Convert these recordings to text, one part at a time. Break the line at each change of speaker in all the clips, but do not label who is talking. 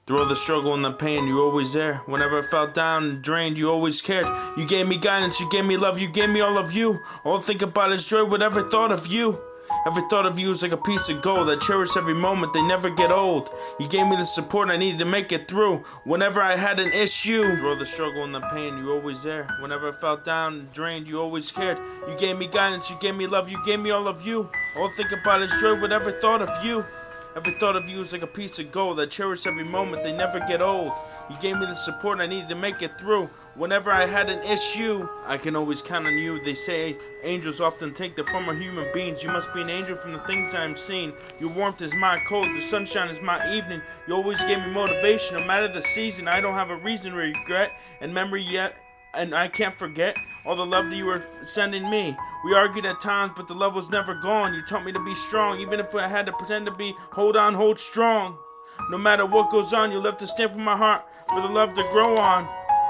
Through all the struggle and the pain, you were always there. Whenever I felt down and drained, you always cared. You gave me guidance, you gave me love, you gave me all of you. All I think about is joy with every thought of you. Every thought of you is like a piece of gold. I cherish every moment, they never get old. You gave me the support I needed to make it through whenever I had an issue. Through all the struggle and the pain, you were always there. Whenever I felt down and drained, you always cared. You gave me guidance, you gave me love, you gave me all of you. All I think about is joy with every thought of you. Every thought of you is like a piece of gold. I cherish every moment, they never get old. You gave me the support I needed to make it through whenever I had an issue. I can always count on you. They say angels often take the form of human beings. You must be an angel from the things I am seeing. Your warmth is my cold, the sunshine is my evening. You always gave me motivation, no matter the season. I don't have a reason to regret and memory yet. And I can't forget all the love that you were sending me. We argued at times, but the love was never gone. You taught me to be strong, even if I had to pretend to be hold on, hold strong. No matter what goes on, you left a stamp in my heart for the love to grow on.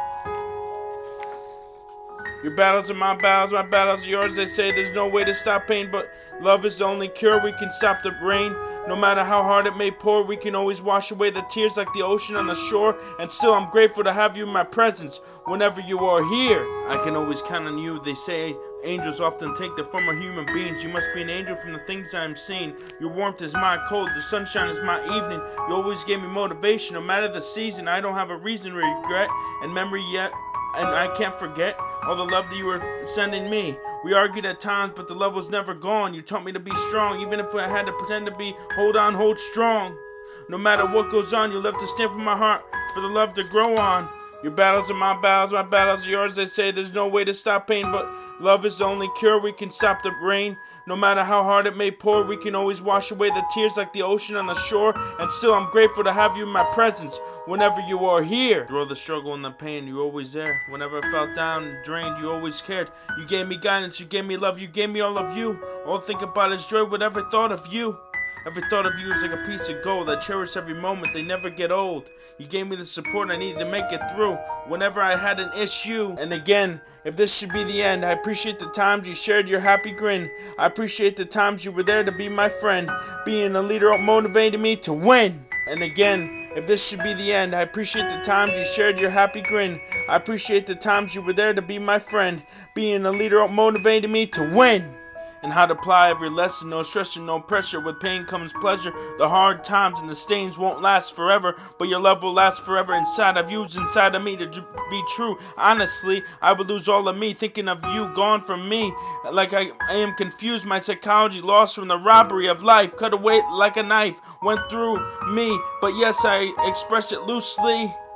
Your battles are my battles are yours. They say there's no way to stop pain, but love is the only cure. We can stop the rain. No matter how hard it may pour, we can always wash away the tears like the ocean on the shore. And still I'm grateful to have you in my presence whenever you are here. I can always count on you. They say angels often take the form of human beings. You must be an angel from the things I am seeing. Your warmth is my cold, the sunshine is my evening. You always gave me motivation, no matter the season. I don't have a reason to regret and memory yet. And I can't forget all the love that you were sending me. We argued at times, but the love was never gone. You taught me to be strong, even if I had to pretend to be hold on, hold strong. No matter what goes on, you left a stamp in my heart for the love to grow on. Your battles are my battles are yours. They say there's no way to stop pain, but love is the only cure. We can stop the rain. No matter how hard it may pour, we can always wash away the tears like the ocean on the shore. And still I'm grateful to have you in my presence whenever you are here. Through all the struggle and the pain, you were always there. Whenever I felt down and drained, you always cared. You gave me guidance, you gave me love, you gave me all of you. All I think about is joy with every thought of you. Every thought of you is like a piece of gold. I cherish every moment, they never get old. You gave me the support I needed to make it through whenever I had an issue. And again, if this should be the end, I appreciate the times you shared your happy grin. I appreciate the times you were there to be my friend. Being a leader motivated me to win. And again, if this should be the end, I appreciate the times you shared your happy grin. I appreciate the times you were there to be my friend. Being a leader motivated me to win. And how to apply every lesson, no stress and no pressure. With pain comes pleasure. The hard times and the stains won't last forever, but your love will last forever. Inside of you's inside of me to be true. Honestly, I would lose all of me thinking of you gone from me. Like I am confused, my psychology lost from the robbery of life. Cut away like a knife, went through me, but yes, I express it loosely.